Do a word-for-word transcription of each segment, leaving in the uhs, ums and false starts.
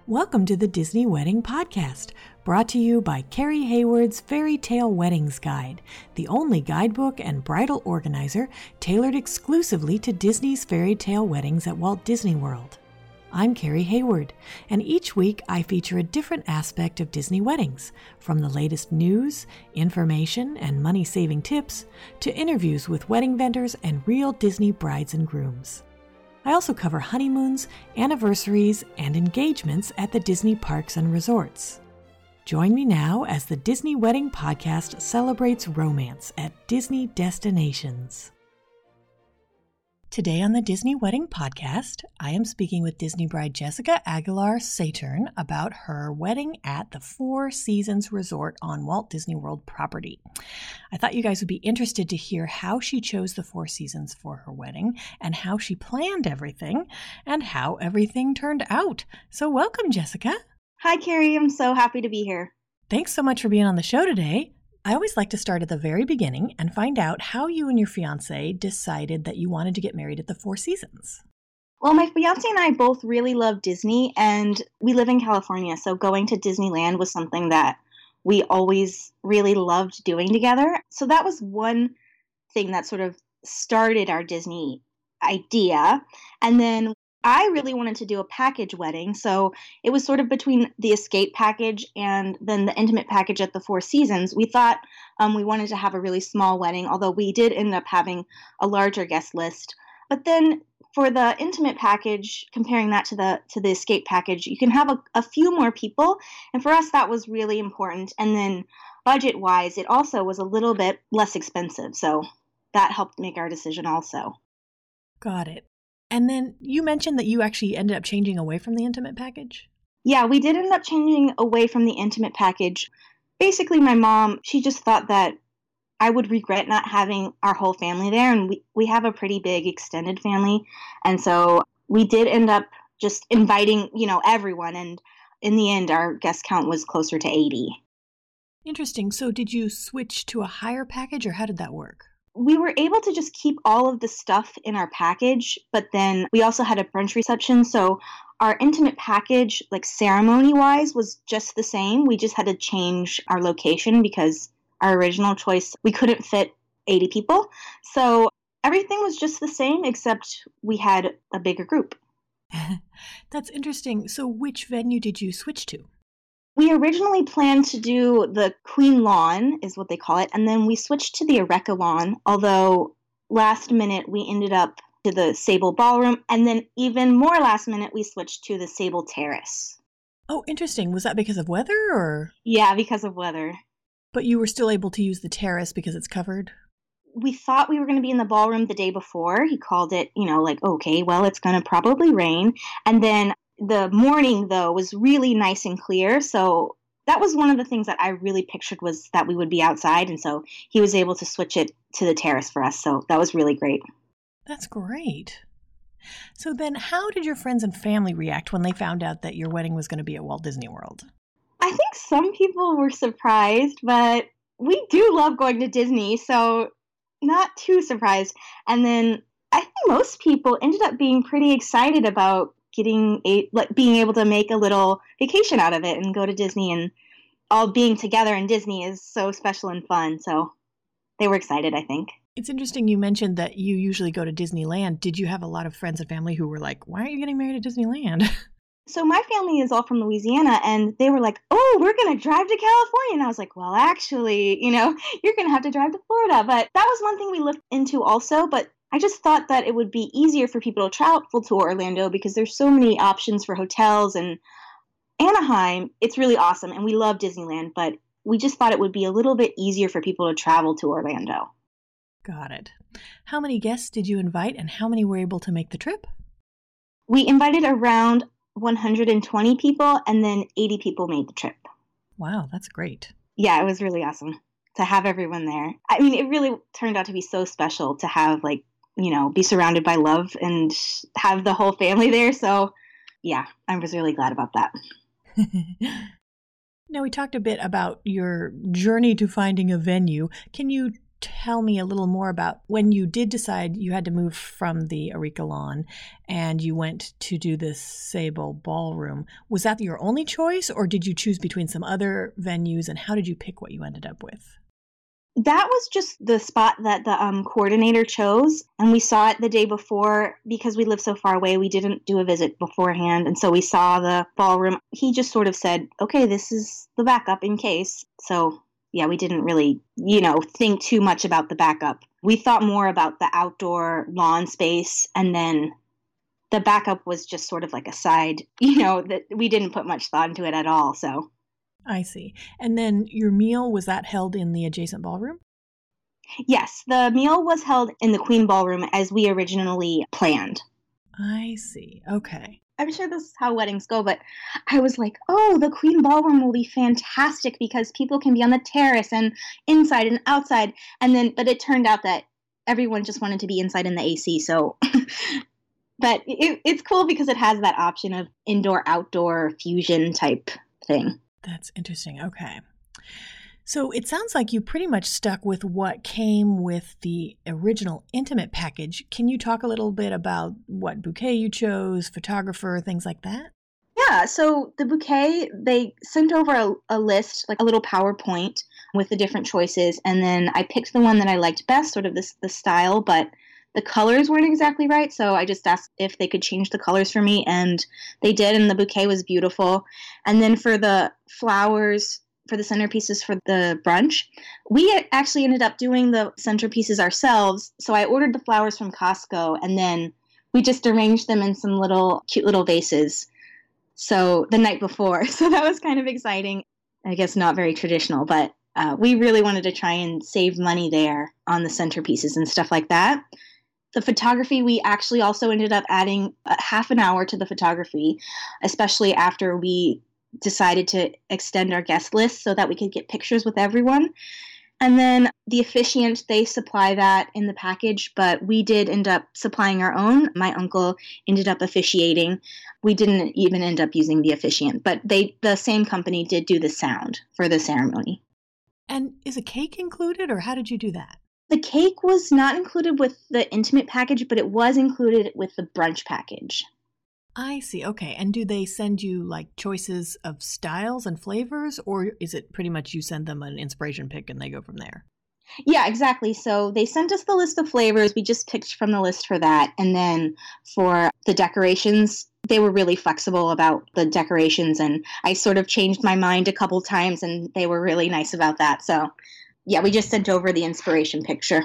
Welcome to the Disney Wedding Podcast, brought to you by Carrie Hayward's Fairy Tale Weddings Guide, the only guidebook and bridal organizer tailored exclusively to Disney's fairy tale weddings at Walt Disney World. I'm Carrie Hayward, and each week I feature a different aspect of Disney weddings, from the latest news, information, and money-saving tips, to interviews with wedding vendors and real Disney brides and grooms. I also cover honeymoons, anniversaries, and engagements at the Disney parks and resorts. Join me now as the Disney Wedding Podcast celebrates romance at Disney destinations. Today on the Disney Wedding Podcast, I am speaking with Disney bride Jessica Aguilar-Saturn about her wedding at the Four Seasons Resort on Walt Disney World property. I thought you guys would be interested to hear how she chose the Four Seasons for her wedding and how she planned everything and how everything turned out. So welcome, Jessica. Hi, Carrie. I'm so happy to be here. Thanks so much for being on the show today. I always like to start at the very beginning and find out how you and your fiance decided that you wanted to get married at the Four Seasons. Well, my fiance and I both really love Disney, and we live in California, so going to Disneyland was something that we always really loved doing together. So that was one thing that sort of started our Disney idea. And then I really wanted to do a package wedding, so it was sort of between the Escape package and then the Intimate package at the Four Seasons. We thought um, we wanted to have a really small wedding, although we did end up having a larger guest list. But then for the Intimate package, comparing that to the to the Escape package, you can have a, a few more people, and for us that was really important. And then budget-wise, it also was a little bit less expensive, so that helped make our decision also. Got it. And then you mentioned that you actually ended up changing away from the Intimate package? Yeah, we did end up changing away from the Intimate package. Basically, my mom, she just thought that I would regret not having our whole family there, and we, we have a pretty big extended family, and so we did end up just inviting, you know, everyone, and in the end, our guest count was closer to eighty. Interesting. So did you switch to a higher package, or how did that work? We were able to just keep all of the stuff in our package, but then we also had a brunch reception. So our Intimate package, like ceremony-wise, was just the same. We just had to change our location because our original choice, we couldn't fit eighty people. So everything was just the same, except we had a bigger group. That's interesting. So which venue did you switch to? We originally planned to do the Queen Lawn, is what they call it, and then we switched to the Eureka Lawn, although last minute we ended up to the Sable Ballroom, and then even more last minute we switched to the Sable Terrace. Oh, interesting. Was that because of weather, or? Yeah, because of weather. But you were still able to use the terrace because it's covered? We thought we were going to be in the ballroom the day before. He called it, you know, like, okay, well, it's going to probably rain, and then the morning, though, was really nice and clear, so that was one of the things that I really pictured was that we would be outside, and so he was able to switch it to the terrace for us, so that was really great. That's great. So then how did your friends and family react when they found out that your wedding was going to be at Walt Disney World? I think some people were surprised, but we do love going to Disney, so not too surprised. And then I think most people ended up being pretty excited about getting a like being able to make a little vacation out of it and go to Disney, and all being together in Disney is so special and fun. So they were excited, I think. It's interesting you mentioned that you usually go to Disneyland. Did you have a lot of friends and family who were like, why aren't you getting married at Disneyland? So my family is all from Louisiana, and they were like, oh, we're going to drive to California. And I was like, well, actually, you know, you're going to have to drive to Florida. But that was one thing we looked into also, but I just thought that it would be easier for people to travel to Orlando because there's so many options for hotels, and Anaheim, it's really awesome, and we love Disneyland, but we just thought it would be a little bit easier for people to travel to Orlando. Got it. How many guests did you invite, and how many were able to make the trip? We invited around one hundred twenty people, and then eighty people made the trip. Wow, that's great. Yeah, it was really awesome to have everyone there. I mean, it really turned out to be so special to have, like, you know, be surrounded by love and have the whole family there. So, yeah, I was really glad about that. Now, we talked a bit about your journey to finding a venue. Can you tell me a little more about when you did decide you had to move from the Eureka Lawn and you went to do this Sable Ballroom? Was that your only choice, or did you choose between some other venues, and how did you pick what you ended up with? That was just the spot that the um, coordinator chose, and we saw it the day before. Because we live so far away, we didn't do a visit beforehand, and so we saw the ballroom. He just sort of said, okay, this is the backup in case. So yeah, we didn't really, you know, think too much about the backup. We thought more about the outdoor lawn space, and then the backup was just sort of like a side, you know, that we didn't put much thought into it at all, so. I see. And then your meal, was that held in the adjacent ballroom? Yes, the meal was held in the Queen Ballroom as we originally planned. I see. Okay. I'm sure this is how weddings go, but I was like, oh, the Queen Ballroom will be fantastic because people can be on the terrace and inside and outside. And then, but it turned out that everyone just wanted to be inside in the A C, so. But it, it's cool because it has that option of indoor-outdoor fusion type thing. That's interesting. Okay. So it sounds like you pretty much stuck with what came with the original intimate package. Can you talk a little bit about what bouquet you chose, photographer, things like that? Yeah, so the bouquet, they sent over a, a list, like a little PowerPoint with the different choices, and then I picked the one that I liked best, sort of this the style, but the colors weren't exactly right, so I just asked if they could change the colors for me, and they did, and the bouquet was beautiful. And then for the flowers, for the centerpieces for the brunch, we actually ended up doing the centerpieces ourselves, so I ordered the flowers from Costco, and then we just arranged them in some little cute little vases, so the night before. So that was kind of exciting. I guess not very traditional, but uh, we really wanted to try and save money there on the centerpieces and stuff like that. The photography, we actually also ended up adding a half an hour to the photography, especially after we decided to extend our guest list so that we could get pictures with everyone. And then the officiant, they supply that in the package, but we did end up supplying our own. My uncle ended up officiating. We didn't even end up using the officiant, but they the same company did do the sound for the ceremony. And is a cake included, or how did you do that? The cake was not included with the intimate package, but it was included with the brunch package. I see. Okay. And do they send you like choices of styles and flavors, or is it pretty much you send them an inspiration pick and they go from there? Yeah, exactly. So they sent us the list of flavors. We just picked from the list for that. And then for the decorations, they were really flexible about the decorations. And I sort of changed my mind a couple times, and they were really nice about that. So yeah, we just sent over the inspiration picture.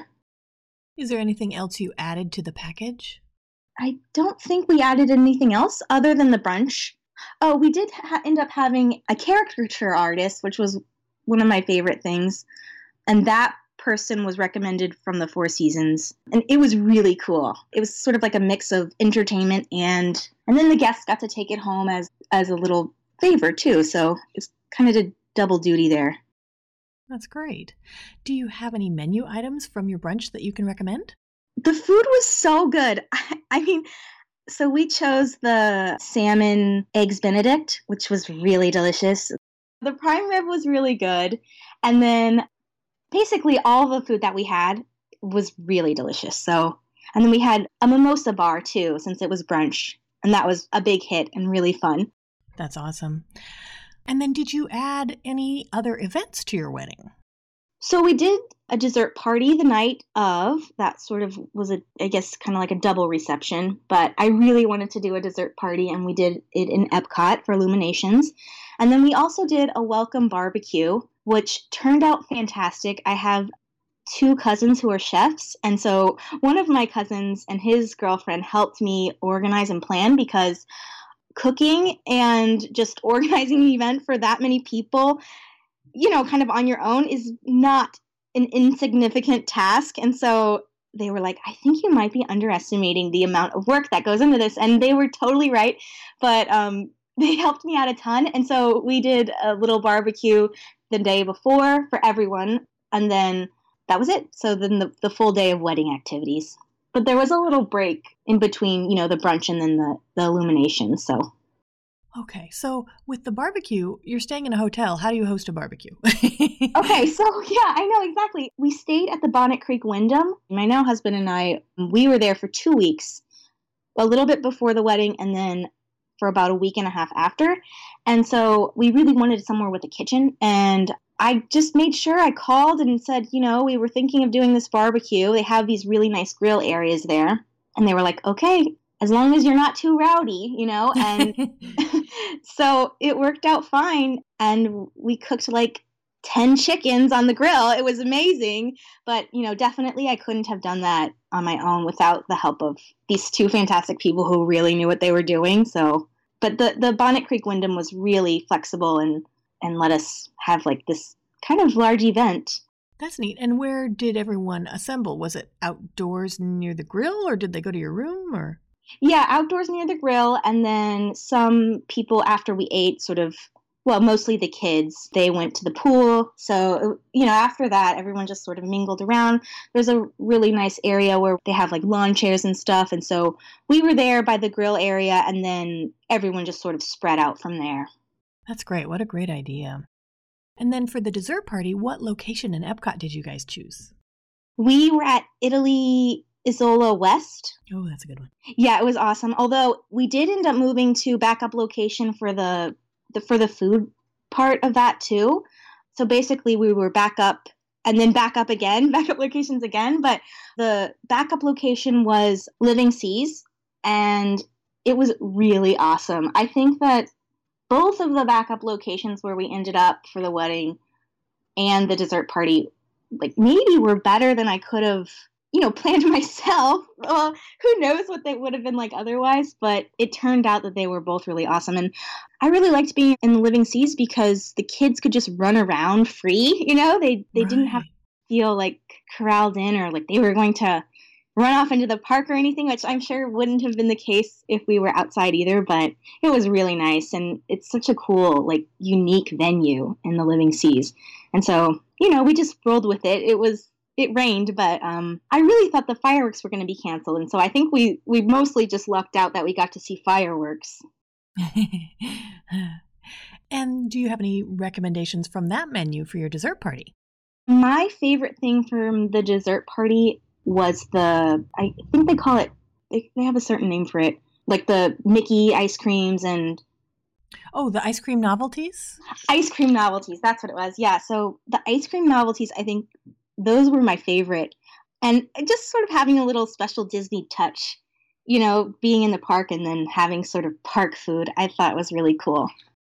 Is there anything else you added to the package? I don't think we added anything else other than the brunch. Oh, we did ha- end up having a caricature artist, which was one of my favorite things. And that person was recommended from the Four Seasons. And it was really cool. It was sort of like a mix of entertainment and and then the guests got to take it home as, as a little favor too. So it's kind of a double duty there. That's great. Do you have any menu items from your brunch that you can recommend? The food was so good. I, I mean, so we chose the salmon eggs Benedict, which was really delicious. The prime rib was really good. And then basically all the food that we had was really delicious. So, and then we had a mimosa bar too, since it was brunch. And that was a big hit and really fun. That's awesome. And then did you add any other events to your wedding? So we did a dessert party the night of. That sort of was, a, I guess, kind of like a double reception. But I really wanted to do a dessert party, and we did it in Epcot for Illuminations. And then we also did a welcome barbecue, which turned out fantastic. I have two cousins who are chefs. And so one of my cousins and his girlfriend helped me organize and plan, because cooking and just organizing an event for that many people, you know, kind of on your own is not an insignificant task. And so they were like, I think you might be underestimating the amount of work that goes into this. And they were totally right. But um, they helped me out a ton. And so we did a little barbecue the day before for everyone. And then that was it. So then the, the full day of wedding activities. But there was a little break in between, you know, the brunch and then the, the illumination. So Okay, so with the barbecue, you're staying in a hotel. How do you host a barbecue? Okay, so yeah, I know exactly. We stayed at the Bonnet Creek Wyndham. My now husband and I, we were there for two weeks, a little bit before the wedding, and then for about a week and a half after. And so we really wanted somewhere with a kitchen. And I just made sure I called and said, you know, we were thinking of doing this barbecue. They have these really nice grill areas there. And they were like, okay, as long as you're not too rowdy, you know? And so it worked out fine. And we cooked like ten chickens on the grill. It was amazing. But, you know, definitely I couldn't have done that on my own without the help of these two fantastic people who really knew what they were doing. So, but the, the Bonnet Creek Wyndham was really flexible and, and let us have like this kind of large event. That's neat. And where did everyone assemble? Was it outdoors near the grill, or did they go to your room, or? Yeah, outdoors near the grill. And then some people after we ate sort of, well, mostly the kids, they went to the pool. So, you know, after that, everyone just sort of mingled around. There's a really nice area where they have like lawn chairs and stuff. And so we were there by the grill area, and then everyone just sort of spread out from there. That's great. What a great idea. And then for the dessert party, what location in Epcot did you guys choose? We were at Italy Isola West. Oh, that's a good one. Yeah, it was awesome. Although we did end up moving to backup location for the, the for the food part of that too. So basically we were back up and then back up again, backup locations again. But the backup location was Living Seas, and it was really awesome. I think that both of the backup locations where we ended up for the wedding and the dessert party, like maybe were better than I could have, you know, planned myself. Well, who knows what they would have been like otherwise, but it turned out that they were both really awesome. And I really liked being in the Living Seas because the kids could just run around free, you know, they, they right. didn't have to feel like corralled in or like they were going to run off into the park or anything, which I'm sure wouldn't have been the case if we were outside either, but it was really nice. And it's such a cool, like, unique venue in the Living Seas. And so, you know, we just rolled with it. It was, it rained, but um, I really thought the fireworks were going to be canceled. And so I think we, we mostly just lucked out that we got to see fireworks. And do you have any recommendations from that menu for your dessert party? My favorite thing from the dessert party was the, I think they call it, they, they have a certain name for it, like the Mickey ice creams and... Oh, the ice cream novelties? Ice cream novelties, that's what it was, yeah. So the ice cream novelties, I think those were my favorite. And just sort of having a little special Disney touch, you know, being in the park and then having sort of park food, I thought was really cool.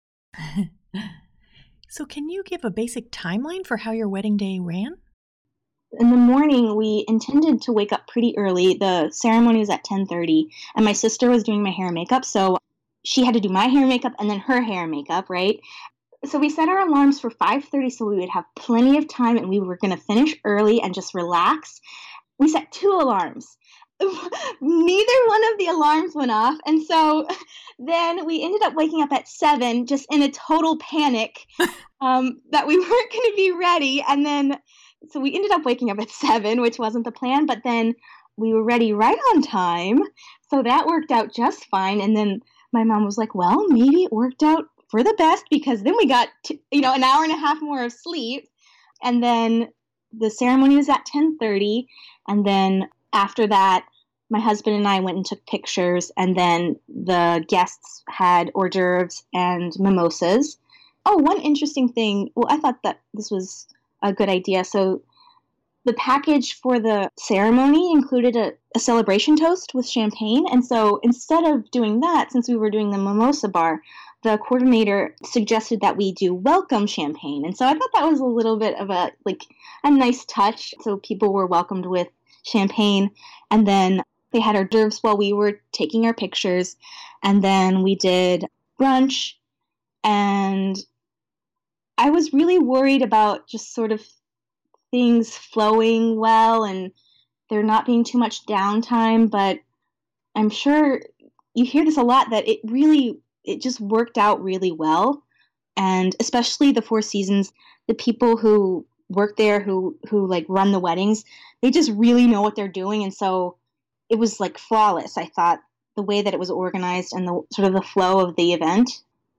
So can you give a basic timeline for how your wedding day ran? In the morning, we intended to wake up pretty early. The ceremony was at ten thirty, and my sister was doing my hair and makeup, so she had to do my hair and makeup and then her hair and makeup, right? So we set our alarms for five thirty so we would have plenty of time, and we were going to finish early and just relax. We set two alarms. Neither one of the alarms went off, and so then we ended up waking up at seven just in a total panic um, that we weren't going to be ready, and then so we ended up waking up at seven, which wasn't the plan, but then we were ready right on time. So that worked out just fine. And then my mom was like, well, maybe it worked out for the best because then we got, to, you know, an hour and a half more of sleep. And then the ceremony was at ten thirty. And then after that, my husband and I went and took pictures. And then the guests had hors d'oeuvres and mimosas. Oh, one interesting thing. Well, I thought that this was a good idea. So the package for the ceremony included a, a celebration toast with champagne. And so instead of doing that, since we were doing the mimosa bar, the coordinator suggested that we do welcome champagne. And so I thought that was a little bit of a, like, a nice touch. So people were welcomed with champagne. And then they had hors d'oeuvres while we were taking our pictures. And then we did brunch, and I was really worried about just sort of things flowing well and there not being too much downtime, but I'm sure you hear this a lot that it really, it just worked out really well. And especially the Four Seasons, the people who work there, who, who like run the weddings, they just really know what they're doing. And so it was like flawless. I thought the way that it was organized and the sort of the flow of the event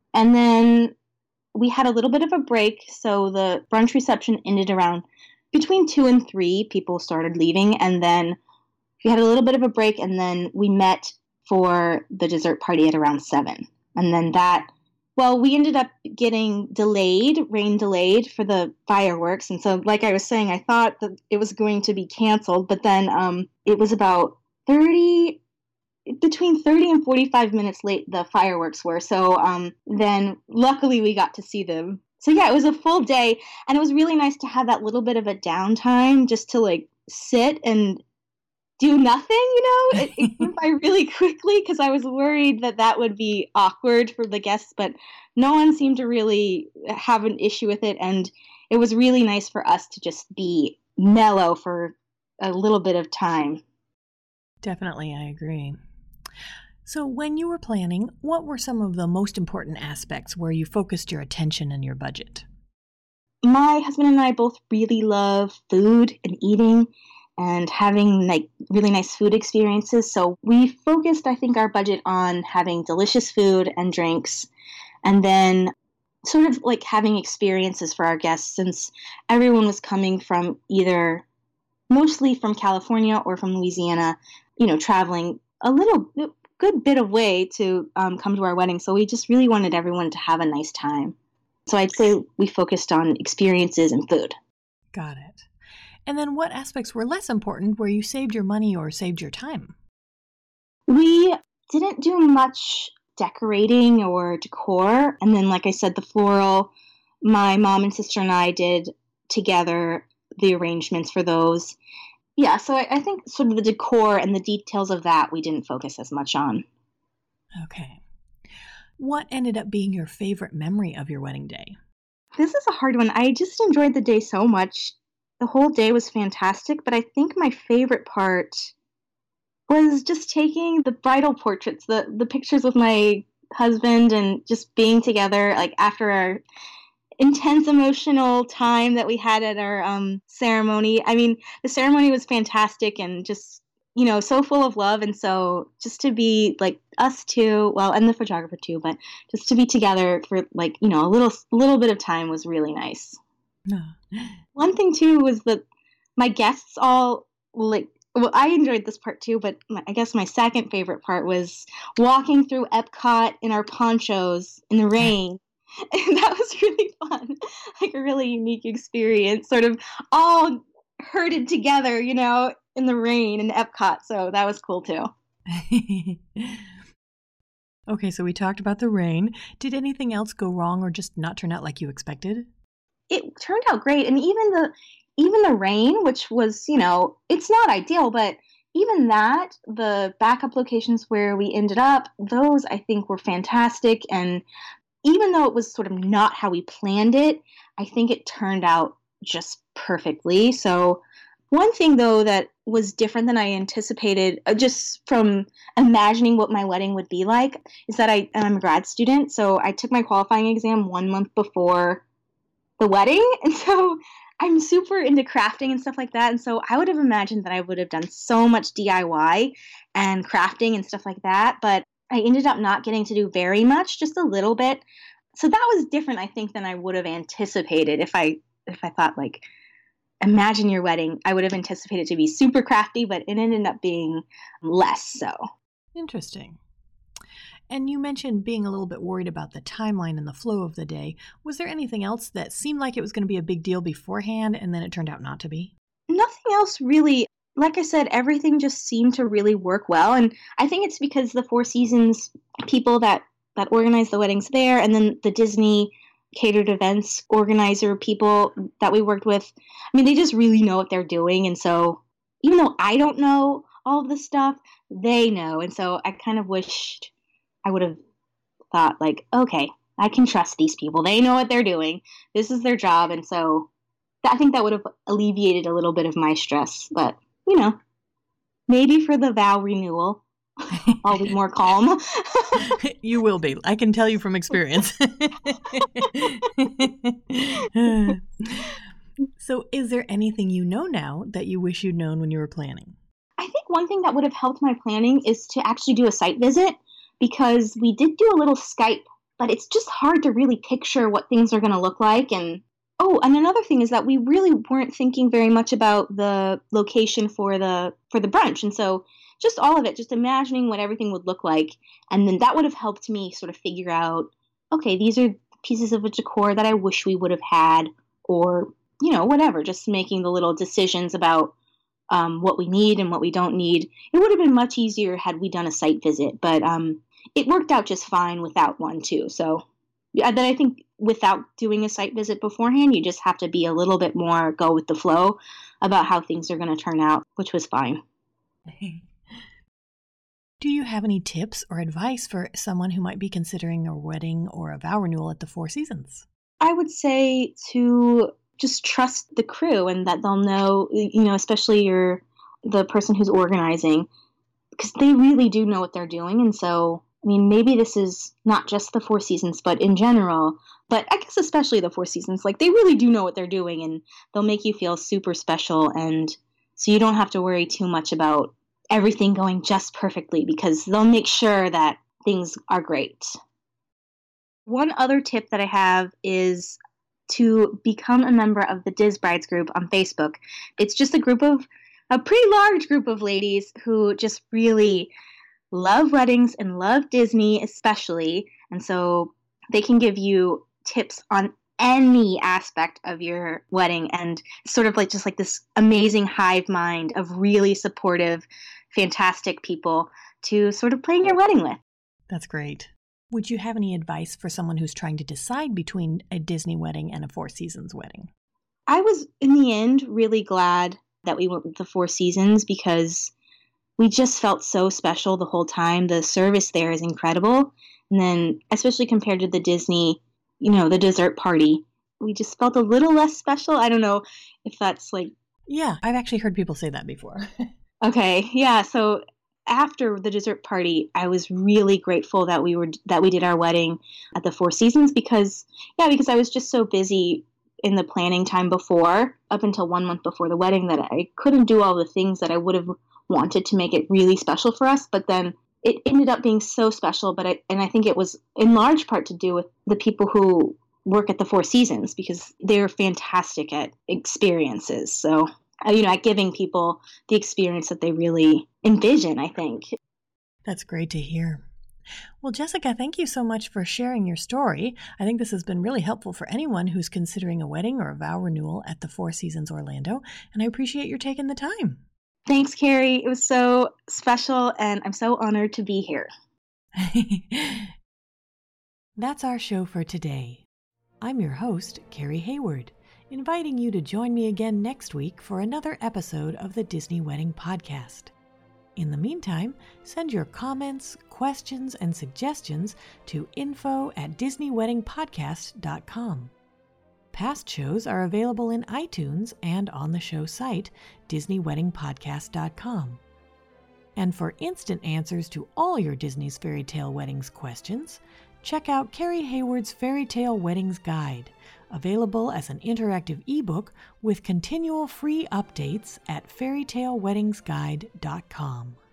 And then we had a little bit of a break. So the brunch reception ended around between two and three. People started leaving. And then we had a little bit of a break. And then we met for the dessert party at around seven. And then that, well, we ended up getting delayed, rain delayed for the fireworks. And so, like I was saying, I thought that it was going to be canceled. But then um, it was about thirty between thirty and forty-five minutes late the fireworks were. So um, then luckily we got to see them. So yeah, it was a full day, and it was really nice to have that little bit of a downtime just to like sit and do nothing, you know? It, it went by really quickly because I was worried that that would be awkward for the guests, but no one seemed to really have an issue with it. And it was really nice for us to just be mellow for a little bit of time. Definitely, I agree. So when you were planning, what were some of the most important aspects where you focused your attention and your budget? My husband and I both really love food and eating and having like really nice food experiences. So we focused, I think, our budget on having delicious food and drinks, and then sort of like having experiences for our guests, since everyone was coming from either mostly from California or from Louisiana, you know, traveling a little good bit of way to um, come to our wedding. So we just really wanted everyone to have a nice time. So I'd say we focused on experiences and food. Got it. And then what aspects were less important where you saved your money or saved your time? We didn't do much decorating or decor. And then, like I said, the floral, my mom and sister and I did together the arrangements for those. Yeah, so I, I think sort of the decor and the details of that we didn't focus as much on. Okay. What ended up being your favorite memory of your wedding day? This is a hard one. I just enjoyed the day so much. The whole day was fantastic, but I think my favorite part was just taking the bridal portraits, the, the pictures with my husband and just being together, like after our intense emotional time that we had at our um, ceremony. I mean, the ceremony was fantastic and just, you know, so full of love. And so just to be like us two, well, and the photographer too, but just to be together for like, you know, a little, little bit of time was really nice. No. One thing too was that my guests all like, well, I enjoyed this part too, but my, I guess my second favorite part was walking through Epcot in our ponchos in the rain. And that was really fun, like a really unique experience, sort of all herded together, you know, in the rain in Epcot. So that was cool too. Okay, so we talked about the rain. Did anything else go wrong or just not turn out like you expected? It turned out great. And even the even the rain, which was, you know, it's not ideal, but even that, the backup locations where we ended up, those I think were fantastic. And even though it was sort of not how we planned it, I think it turned out just perfectly. So one thing, though, that was different than I anticipated, uh, just from imagining what my wedding would be like, is that I, I'm a grad student. So I took my qualifying exam one month before the wedding. And so I'm super into crafting and stuff like that. And so I would have imagined that I would have done so much D I Y and crafting and stuff like that. But I ended up not getting to do very much, just a little bit. So that was different, I think, than I would have anticipated. If I if I thought, like, imagine your wedding, I would have anticipated to be super crafty, but it ended up being less so. Interesting. And you mentioned being a little bit worried about the timeline and the flow of the day. Was there anything else that seemed like it was going to be a big deal beforehand and then it turned out not to be? Nothing else really. Like I said, everything just seemed to really work well. And I think it's because the Four Seasons people that, that organize the weddings there, and then the Disney catered events organizer people that we worked with, I mean, they just really know what they're doing. And so even though I don't know all of this stuff, they know. And so I kind of wished I would have thought, like, okay, I can trust these people. They know what they're doing. This is their job. And so I think that would have alleviated a little bit of my stress. But you know, maybe for the vow renewal, I'll be more calm. You will be. I can tell you from experience. So is there anything you know now that you wish you'd known when you were planning? I think one thing that would have helped my planning is to actually do a site visit, because we did do a little Skype but it's just hard to really picture what things are going to look like. And oh, and another thing is that we really weren't thinking very much about the location for the for the brunch. And so just all of it, just imagining what everything would look like. And then that would have helped me sort of figure out, okay, these are pieces of decor that I wish we would have had, or, you know, whatever, just making the little decisions about um, what we need and what we don't need. It would have been much easier had we done a site visit, but um, it worked out just fine without one too. So yeah, then I think without doing a site visit beforehand, you just have to be a little bit more go with the flow about how things are going to turn out, which was fine. Do you have any tips or advice for someone who might be considering a wedding or a vow renewal at the Four Seasons? I would say to just trust the crew and that they'll know, you know, especially your the person who's organizing, because they really do know what they're doing. And so, I mean, maybe this is not just the Four Seasons, but in general, but I guess especially the Four Seasons, like they really do know what they're doing, and they'll make you feel super special. And so you don't have to worry too much about everything going just perfectly, because they'll make sure that things are great. One other tip that I have is to become a member of the Diz Brides group on Facebook. It's just a group of, a pretty large group of ladies who just really love weddings and love Disney especially. And so they can give you tips on any aspect of your wedding, and sort of like just like this amazing hive mind of really supportive, fantastic people to sort of plan your wedding with. That's great. Would you have any advice for someone who's trying to decide between a Disney wedding and a Four Seasons wedding? I was, in the end, really glad that we went with the Four Seasons, because we just felt so special the whole time. The service there is incredible. And then, especially compared to the Disney, you know, the dessert party, we just felt a little less special. I don't know if that's like... Yeah, I've actually heard people say that before. Okay, yeah, so after the dessert party, I was really grateful that we were that we did our wedding at the Four Seasons, because, yeah, because I was just so busy in the planning time before, up until one month before the wedding, that I couldn't do all the things that I would have wanted to make it really special for us. But then it ended up being so special, but I, and I think it was in large part to do with the people who work at the Four Seasons, because they're fantastic at experiences. So, you know, at giving people the experience that they really envision, I think. That's great to hear. Well, Jessica, thank you so much for sharing your story. I think this has been really helpful for anyone who's considering a wedding or a vow renewal at the Four Seasons Orlando, and I appreciate your taking the time. Thanks, Carrie. It was so special, and I'm so honored to be here. That's our show for today. I'm your host, Carrie Hayward, inviting you to join me again next week for another episode of the Disney Wedding Podcast. In the meantime, send your comments, questions, and suggestions to info at disney wedding podcast dot com. Past shows are available in iTunes and on the show site, disney wedding podcast dot com. And for instant answers to all your Disney's Fairy Tale Weddings questions, check out Carrie Hayward's Fairy Tale Weddings Guide, available as an interactive ebook with continual free updates at fairy tale weddings guide dot com.